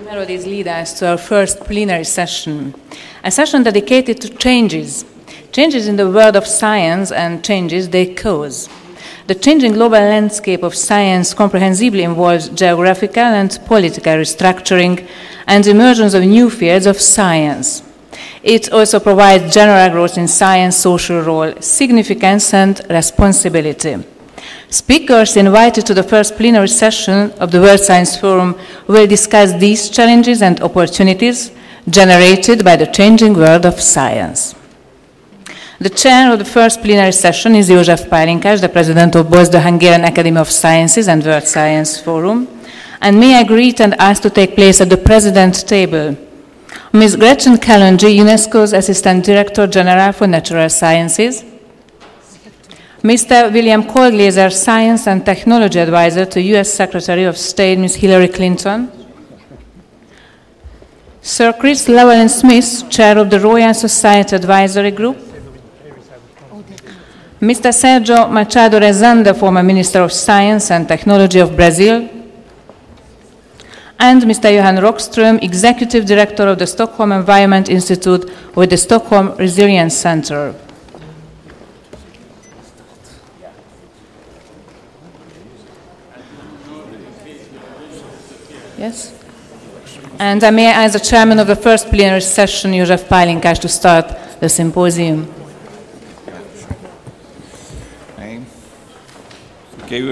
Melodies lead us to our first plenary session, a session dedicated to changes in the world of science and changes they cause. The changing global landscape of science comprehensively involves geographical and political restructuring and the emergence of new fields of science. It also provides general growth in science, social role, significance and responsibility. Speakers invited to the first plenary session of the World Science Forum will discuss these challenges and opportunities generated by the changing world of science. The chair of the first plenary session is József Pálinkás, the president of both the Hungarian Academy of Sciences and World Science Forum. And may I greet and ask to take place at the president's table Ms. Gretchen Kalonji, UNESCO's Assistant Director General for Natural Sciences, Mr. William Colglazier, Science and Technology Advisor to U.S. Secretary of State, Ms. Hillary Clinton, Sir Chris Llewellyn-Smith, Chair of the Royal Society Advisory Group, Mr. Sergio Machado Rezende, former Minister of Science and Technology of Brazil, and Mr. Johan Rockström, Executive Director of the Stockholm Environment Institute with the Stockholm Resilience Center. Yes? And I may ask the chairman of the first plenary session, József Pálinkás, to start the symposium. Thank you.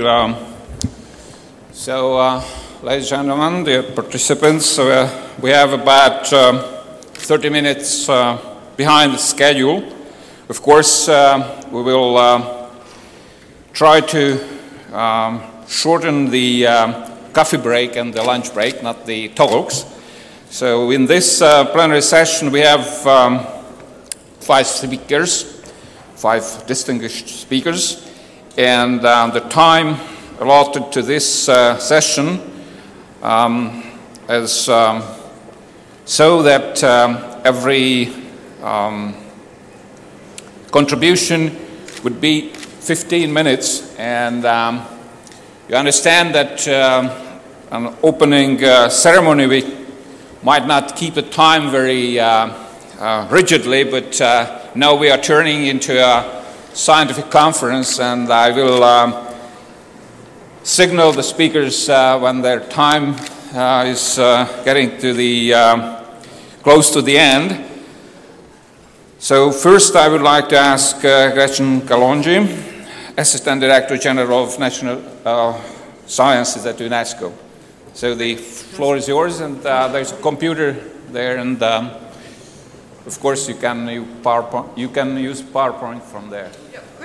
Ladies and gentlemen, dear participants, we have about 30 minutes behind the schedule. Of course, we will try to shorten the coffee break and the lunch break, not the talks. So in this plenary session, we have 5 speakers, 5 distinguished speakers, and the time allotted to this session is so that every contribution would be 15 minutes, and you understand that an opening ceremony we might not keep the time very rigidly, but now we are turning into a scientific conference, and I will signal the speakers when their time is getting to the close to the end. So first I would like to ask Gretchen Kalonji, Assistant Director General of National Sciences at UNESCO. So the floor is yours, and there's a computer there, and of course you can use PowerPoint from there. Yep.